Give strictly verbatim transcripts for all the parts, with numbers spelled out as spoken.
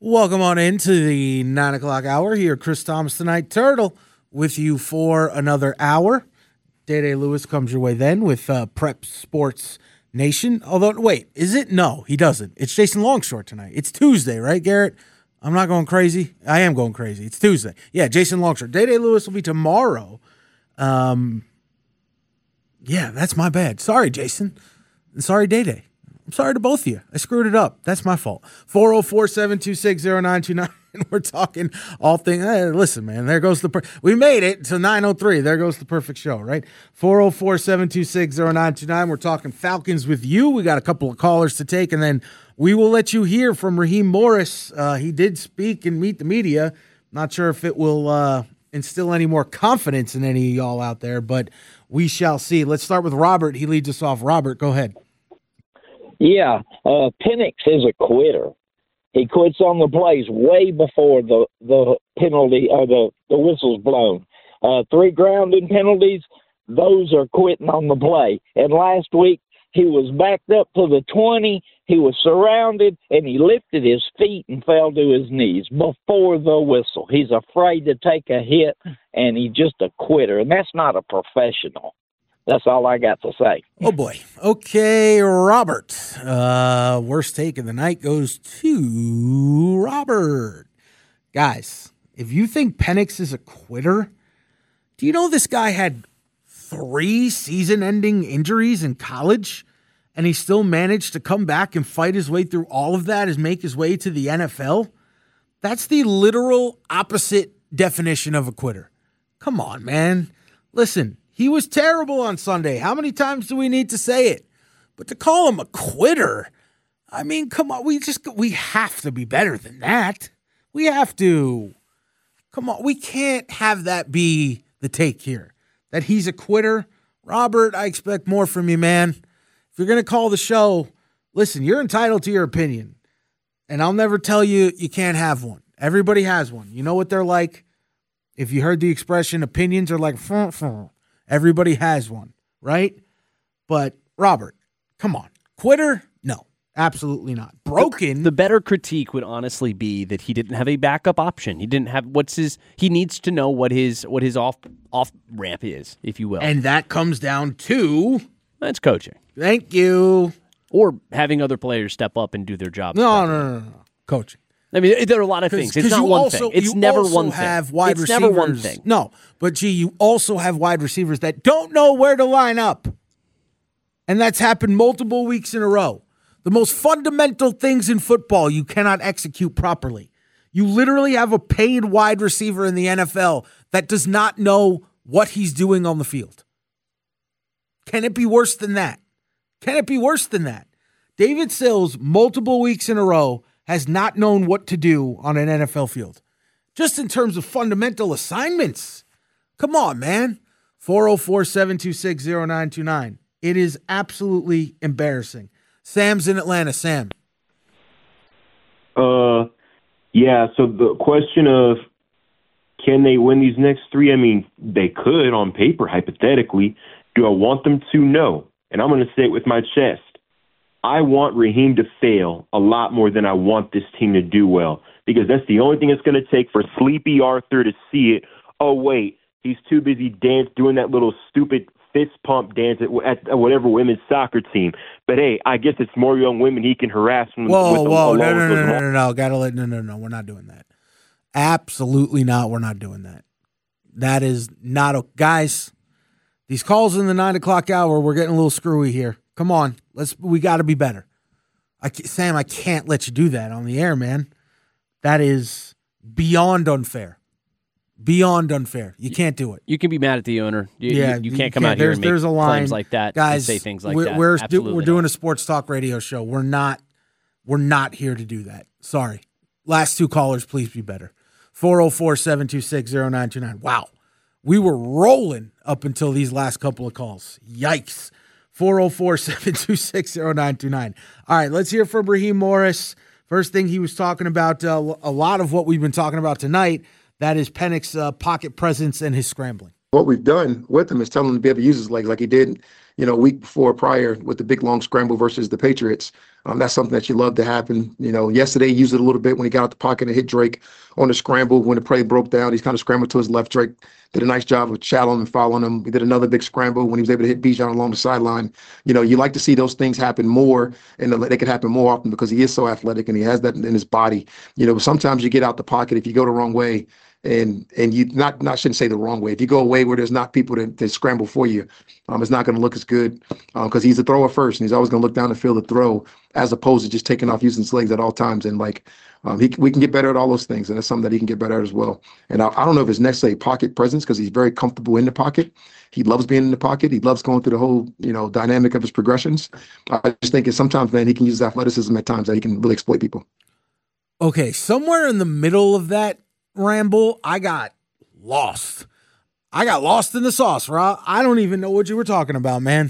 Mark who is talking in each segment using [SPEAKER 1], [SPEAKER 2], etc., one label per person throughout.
[SPEAKER 1] Welcome on into the nine o'clock hour here. Chris Thomas tonight, Turtle, with you for another hour. Day-Day Lewis comes your way then with uh, Prep Sports Nation. Although, wait, is it? No, he doesn't. It's Jason Longshore tonight. It's Tuesday, right, Garrett? I'm not going crazy. I am going crazy. It's Tuesday. Yeah, Jason Longshore. Day-Day Lewis will be tomorrow. Um, yeah, that's my bad. Sorry, Jason. And sorry, Day-Day. I'm sorry to both of you. I screwed it up. That's my fault. four oh four, seven two six, oh nine two nine. We're talking all things. Hey, listen, man, there goes the per- – we made it to nine oh three. There goes the perfect show, right? four oh four, seven two six, oh nine two nine. We're talking Falcons with you. We got a couple of callers to take, and then we will let you hear from Raheem Morris. Uh, he did speak and meet the media. Not sure if it will uh, instill any more confidence in any of y'all out there, but we shall see. Let's start with Robert. He leads us off. Robert, go ahead.
[SPEAKER 2] Yeah, uh, Penix is a quitter. He quits on the plays way before the the penalty or the, the whistle's blown. Uh, three grounding penalties, those are quitting on the play. And last week, he was backed up to the twenty, he was surrounded, and he lifted his feet and fell to his knees before the whistle. He's afraid to take a hit, and he's just a quitter, and that's not a professional. That's all I got to say.
[SPEAKER 1] Oh, boy. Okay, Robert. Uh, worst take of the night goes to Robert. Guys, if you think Penix is a quitter, do you know this guy had three season-ending injuries in college, and he still managed to come back and fight his way through all of that and make his way to the N F L? That's the literal opposite definition of a quitter. Come on, man. Listen. He was terrible on Sunday. How many times do we need to say it? But to call him a quitter, I mean, come on. We just we have to be better than that. We have to. Come on. We can't have that be the take here, that he's a quitter. Robert, I expect more from you, man. If you're going to call the show, listen, you're entitled to your opinion. And I'll never tell you you can't have one. Everybody has one. You know what they're like? If you heard the expression, opinions are like, fun, fun. Everybody has one, right? But, Robert, come on. Quitter? No, absolutely not. Broken?
[SPEAKER 3] The, the better critique would honestly be that he didn't have a backup option. He didn't have, what's his, he needs to know what his what his off off ramp is, if you will.
[SPEAKER 1] And that comes down to?
[SPEAKER 3] That's coaching.
[SPEAKER 1] Thank you.
[SPEAKER 3] Or having other players step up and do their job.
[SPEAKER 1] No, no, no, no, no. Coaching.
[SPEAKER 3] I mean, there are a lot of things. It's not one
[SPEAKER 1] also,
[SPEAKER 3] thing. It's never one thing.
[SPEAKER 1] Have wide
[SPEAKER 3] it's
[SPEAKER 1] receivers.
[SPEAKER 3] never one thing.
[SPEAKER 1] No, but gee, you also have wide receivers that don't know where to line up. And that's happened multiple weeks in a row. The most fundamental things in football you cannot execute properly. You literally have a paid wide receiver in the N F L that does not know what he's doing on the field. Can it be worse than that? Can it be worse than that? David Sills, multiple weeks in a row, has not known what to do on an N F L field. Just in terms of fundamental assignments. Come on, man. four oh four, seven two six, oh nine two nine. It is absolutely embarrassing. Sam's in Atlanta. Sam.
[SPEAKER 4] Uh, yeah, so the question of can they win these next three? I mean, they could on paper, hypothetically. Do I want them to? No. And I'm going to say it with my chest. I want Raheem to fail a lot more than I want this team to do well, because that's the only thing it's going to take for Sleepy Arthur to see it. Oh, wait, he's too busy dance doing that little stupid fist pump dance at, at whatever women's soccer team. But, hey, I guess it's more young women he can harass. With,
[SPEAKER 1] whoa,
[SPEAKER 4] with
[SPEAKER 1] whoa,
[SPEAKER 4] the,
[SPEAKER 1] no, no, no, no, no, no, no, gotta let, no, no, no, we're not doing that. Absolutely not, we're not doing that. That is not, a, guys, these calls in the nine o'clock hour, we're getting a little screwy here. Come on, let's. We got to be better. I, Sam, I can't let you do that on the air, man. That is beyond unfair. Beyond unfair. You can't do it.
[SPEAKER 3] You can be mad at the owner. You,
[SPEAKER 1] yeah,
[SPEAKER 3] you, you
[SPEAKER 1] you
[SPEAKER 3] can't come
[SPEAKER 1] can't.
[SPEAKER 3] out here
[SPEAKER 1] there's,
[SPEAKER 3] and make
[SPEAKER 1] there's a line,
[SPEAKER 3] claims like that.
[SPEAKER 1] Guys,
[SPEAKER 3] and say things like
[SPEAKER 1] we're,
[SPEAKER 3] that.
[SPEAKER 1] We're,
[SPEAKER 3] Absolutely
[SPEAKER 1] we're doing
[SPEAKER 3] not.
[SPEAKER 1] a sports talk radio show. We're not. We're not here to do that. Sorry. Last two callers, please be better. four oh four, seven two six, oh nine two nine. Wow, we were rolling up until these last couple of calls. Yikes. four oh four, seven two six, oh nine two nine. All right, let's hear from Raheem Morris. First thing he was talking about, uh, a lot of what we've been talking about tonight, that is Penix's uh, pocket presence and his scrambling.
[SPEAKER 5] what we've done with him is tell him to be able to use his legs like he did, you know, a week before prior with the big long scramble versus the Patriots. Um, that's something that you love to happen. You know, yesterday he used it a little bit when he got out the pocket and hit Drake on the scramble. When the play broke down, he's kind of scrambled to his left. Drake did a nice job of shadowing and following him. He did another big scramble when he was able to hit Bijan along the sideline. You know, you like to see those things happen more, and they could happen more often because he is so athletic and he has that in his body. You know, sometimes you get out the pocket if you go the wrong way. And and you not not shouldn't say the wrong way. If you go away where there's not people to, to scramble for you, um, it's not going to look as good because um, he's a thrower first, and he's always going to look down the field to throw as opposed to just taking off using his legs at all times. And like um, he we can get better at all those things, and that's something that he can get better at as well. And I, I don't know if it's necessarily pocket presence because he's very comfortable in the pocket. He loves being in the pocket. He loves going through the whole you know dynamic of his progressions. I just think it's sometimes man he can use athleticism at times that he can really exploit people.
[SPEAKER 1] Okay, somewhere in the middle of that ramble, I got lost. I got lost in the sauce, Rob. I don't even know what you were talking about, man.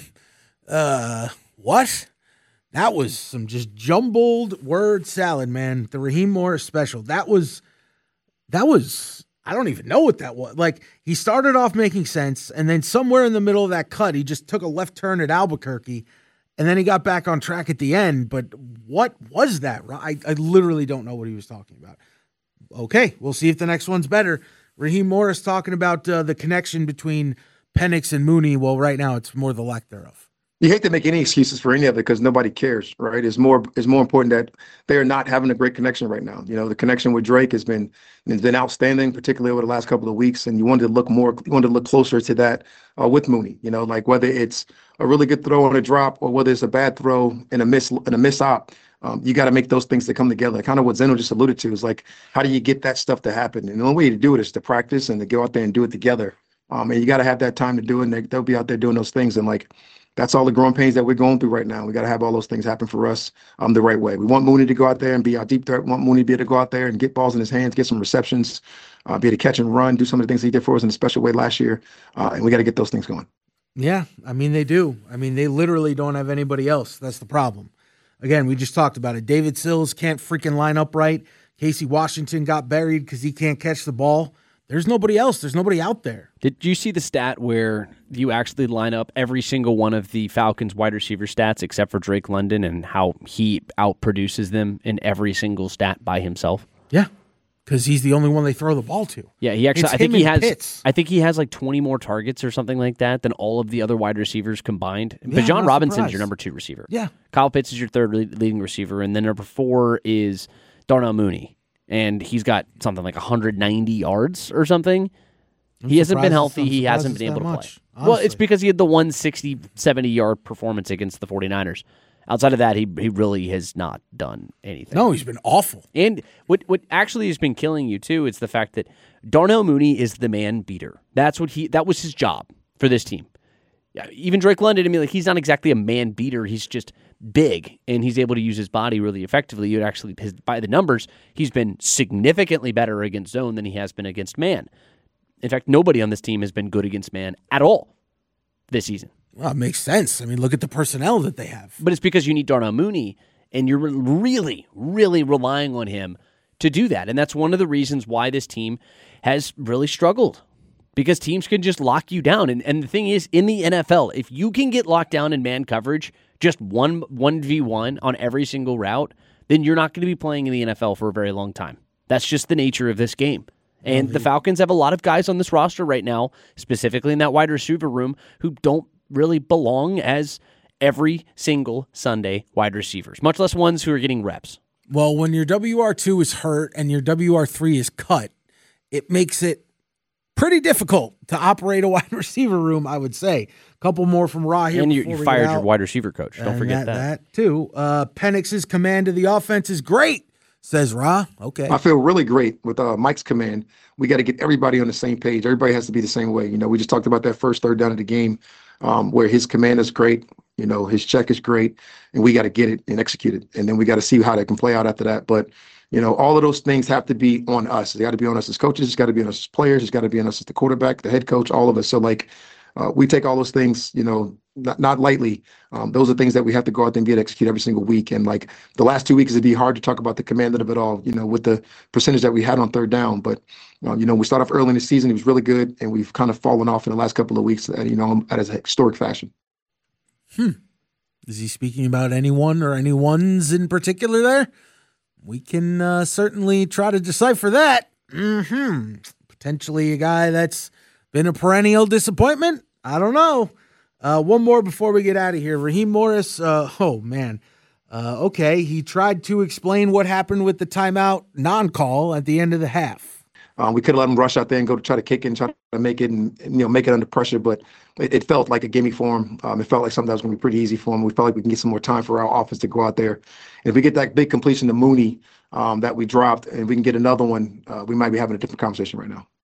[SPEAKER 1] Uh, what? That was some just jumbled word salad, man. The Raheem Morris special. That was, that was, I don't even know what that was. Like, he started off making sense, and then somewhere in the middle of that cut, he just took a left turn at Albuquerque, and then he got back on track at the end. But what was that? I, I literally don't know what he was talking about. Okay, we'll see if the next one's better. Raheem Morris talking about uh, the connection between Penix and Mooney. Well, right now it's more the lack thereof.
[SPEAKER 5] You hate to make any excuses for any of it because nobody cares, right? It's more it's more important that they are not having a great connection right now. You know, the connection with Drake has been has been outstanding, particularly over the last couple of weeks. And you wanted to look more, you wanted to look closer to that uh, with Mooney. You know, like whether it's a really good throw on a drop or whether it's a bad throw and a miss and a miss op. Um, you got to make those things to come together. Kind of what Zeno just alluded to is like, how do you get that stuff to happen? And the only way to do it is to practice and to go out there and do it together. Um, and you got to have that time to do it. And they, they'll be out there doing those things. And like, that's all the growing pains that we're going through right now. We got to have all those things happen for us um, the right way. We want Mooney to go out there and be our deep threat. We want Mooney to be able to go out there and get balls in his hands, get some receptions, uh, be able to catch and run, do some of the things he did for us in a special way last year. Uh, and we got to get those things going.
[SPEAKER 1] Yeah, I mean, they do. I mean, they literally don't have anybody else. That's the problem. Again, we just talked about it. David Sills can't freaking line up right. Casey Washington got buried because he can't catch the ball. There's nobody else. There's nobody out there.
[SPEAKER 3] Did you see the stat where you actually line up every single one of the Falcons wide receiver stats except for Drake London and how he outproduces them in every single stat by himself?
[SPEAKER 1] Yeah, because he's the only one they throw the ball to.
[SPEAKER 3] Yeah, he actually.
[SPEAKER 1] It's
[SPEAKER 3] I think
[SPEAKER 1] him
[SPEAKER 3] he
[SPEAKER 1] and
[SPEAKER 3] has.
[SPEAKER 1] Pitts.
[SPEAKER 3] I think he has like twenty more targets or something like that than all of the other wide receivers combined.
[SPEAKER 1] Yeah,
[SPEAKER 3] but John
[SPEAKER 1] I'm not
[SPEAKER 3] Robinson's
[SPEAKER 1] surprised.
[SPEAKER 3] your number two receiver.
[SPEAKER 1] Yeah.
[SPEAKER 3] Kyle Pitts is your third lead, leading receiver, and then number four is Darnell Mooney, and he's got something like one hundred ninety yards or something.
[SPEAKER 1] I'm
[SPEAKER 3] he hasn't been
[SPEAKER 1] surprised
[SPEAKER 3] healthy.
[SPEAKER 1] it's- I'm
[SPEAKER 3] He hasn't
[SPEAKER 1] surprised
[SPEAKER 3] been
[SPEAKER 1] it's
[SPEAKER 3] able to
[SPEAKER 1] that
[SPEAKER 3] play.
[SPEAKER 1] much,
[SPEAKER 3] Well, it's
[SPEAKER 1] honestly.
[SPEAKER 3] because he had the one sixty, seventy-yard performance against the 49ers. Outside of that, he he really has not done anything.
[SPEAKER 1] No, he's been awful.
[SPEAKER 3] And what what actually has been killing you too is the fact that Darnell Mooney is the man beater. That's what he that was his job for this team. Yeah, even Drake London, I mean, like he's not exactly a man beater. He's just big and he's able to use his body really effectively. You'd actually, his, by the numbers, he's been significantly better against zone than he has been against man. In fact, nobody on this team has been good against man at all this season.
[SPEAKER 1] Well, it makes sense. I mean, look at the personnel that they have.
[SPEAKER 3] But it's because you need Darnell Mooney, and you're really, really relying on him to do that. And that's one of the reasons why this team has really struggled, because teams can just lock you down. And, and the thing is, in the N F L, if you can get locked down in man coverage, just one, one v one on every single route, then you're not going to be playing in the N F L for a very long time. That's just the nature of this game. And the Falcons have a lot of guys on this roster right now, specifically in that wide receiver room, who don't really belong as every single Sunday wide receivers, much less ones who are getting reps.
[SPEAKER 1] Well, when your W R two is hurt and your W R three is cut, it makes it pretty difficult to operate a wide receiver room, I would say. A couple more from Ra here.
[SPEAKER 3] And you,
[SPEAKER 1] before
[SPEAKER 3] you
[SPEAKER 1] we
[SPEAKER 3] fired
[SPEAKER 1] get
[SPEAKER 3] your
[SPEAKER 1] out.
[SPEAKER 3] wide receiver coach. Don't
[SPEAKER 1] And
[SPEAKER 3] forget that.
[SPEAKER 1] That too. Uh, Penix's command of the offense is great, says Ra. Okay.
[SPEAKER 5] I feel really great with uh, Mike's command. We got to get everybody on the same page. Everybody has to be the same way. You know, we just talked about that first third down of the game um, where his command is great. You know, his check is great, and we got to get it and execute it. And then we got to see how that can play out after that. But, you know, all of those things have to be on us. They got to be on us as coaches. It's got to be on us as players. It's got to be on us as the quarterback, the head coach, all of us. So, like, uh, we take all those things, you know, not, not lightly. Um, those are things that we have to go out there and get execute every single week. And like the last two weeks, it'd be hard to talk about the command of it all, you know, with the percentage that we had on third down. But, uh, you know, we start off early in the season. It was really good. And we've kind of fallen off in the last couple of weeks, uh, you know, at a historic fashion.
[SPEAKER 1] Hmm. Is he speaking about anyone or anyone's in particular there? We can uh, certainly try to decipher that. Mm-hmm. Potentially a guy that's been a perennial disappointment. I don't know. Uh, one more before we get out of here. Raheem Morris, uh, oh, man. Uh, okay, he tried to explain what happened with the timeout non-call at the end of the half.
[SPEAKER 5] Um, we could have let him rush out there and go to try to kick it and try to make it and, and you know make it under pressure, but it, it felt like a gimme for him. Um, it felt like something that was going to be pretty easy for him. We felt like we can get some more time for our offense to go out there. And if we get that big completion to Mooney um, that we dropped, and we can get another one, uh, we might be having a different conversation right now.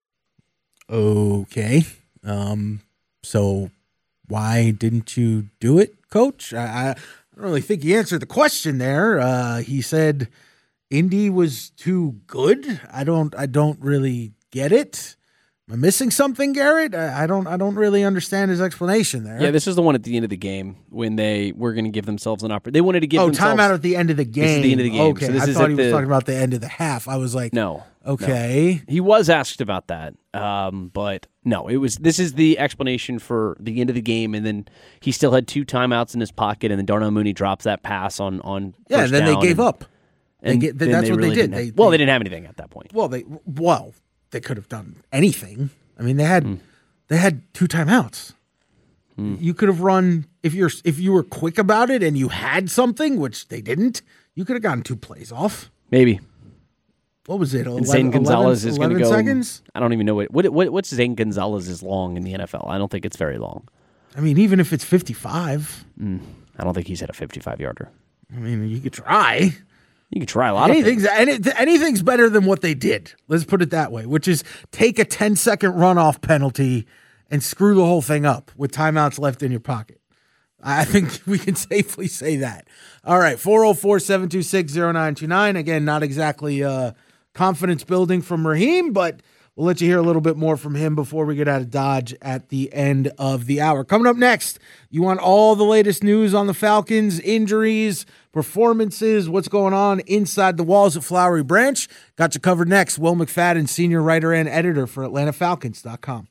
[SPEAKER 1] Okay, um, so why didn't you do it, Coach? I, I don't really think he answered the question there. Uh, he said Indy was too good. I don't. I don't really get it. Am I missing something, Garrett? I, I don't. I don't really understand his explanation there.
[SPEAKER 3] Yeah, this is the one at the end of the game when they were going to give themselves an opportunity. They wanted to give
[SPEAKER 1] oh,
[SPEAKER 3] themselves.
[SPEAKER 1] timeout at the end of the game.
[SPEAKER 3] This is the end of the game.
[SPEAKER 1] Okay,
[SPEAKER 3] so this
[SPEAKER 1] I
[SPEAKER 3] is
[SPEAKER 1] thought he was
[SPEAKER 3] the,
[SPEAKER 1] talking about the end of the half. I was like,
[SPEAKER 3] no.
[SPEAKER 1] Okay.
[SPEAKER 3] No. He was asked about that, um, but no, it was. This is the explanation for the end of the game, and then he still had two timeouts in his pocket, and then Darnell Mooney drops that pass on on.
[SPEAKER 1] Yeah, and then they gave
[SPEAKER 3] and,
[SPEAKER 1] up. They
[SPEAKER 3] and
[SPEAKER 1] get, that's
[SPEAKER 3] they
[SPEAKER 1] what
[SPEAKER 3] really
[SPEAKER 1] they did.
[SPEAKER 3] Have,
[SPEAKER 1] They,
[SPEAKER 3] well,
[SPEAKER 1] they,
[SPEAKER 3] they didn't have anything at that point.
[SPEAKER 1] Well, they well they could have done anything. I mean, they had
[SPEAKER 3] Mm.
[SPEAKER 1] they had two timeouts. Mm. You could have run if you're if you were quick about it and you had something, which they didn't. You could have gotten two plays off.
[SPEAKER 3] Maybe.
[SPEAKER 1] What was it?
[SPEAKER 3] And Zane Gonzalez is going to go.
[SPEAKER 1] Seconds?
[SPEAKER 3] I don't even know what, what what what's Zane Gonzalez's long in the N F L. I don't think it's very long.
[SPEAKER 1] I mean, even if it's fifty-five,
[SPEAKER 3] mm, I don't think he's at a fifty-five yarder.
[SPEAKER 1] I mean, you could try.
[SPEAKER 3] You could try a lot
[SPEAKER 1] anything's,
[SPEAKER 3] of things.
[SPEAKER 1] Any, anything's better than what they did. Let's put it that way, which is take a ten-second runoff penalty and screw the whole thing up with timeouts left in your pocket. I think we can safely say that. All right, four oh four, seven two six, oh nine two nine. Again, not exactly uh, confidence building from Raheem, but we'll let you hear a little bit more from him before we get out of Dodge at the end of the hour. Coming up next, you want all the latest news on the Falcons, injuries, performances, what's going on inside the walls at Flowery Branch. Got you covered next. Will McFadden, senior writer and editor for Atlanta Falcons dot com.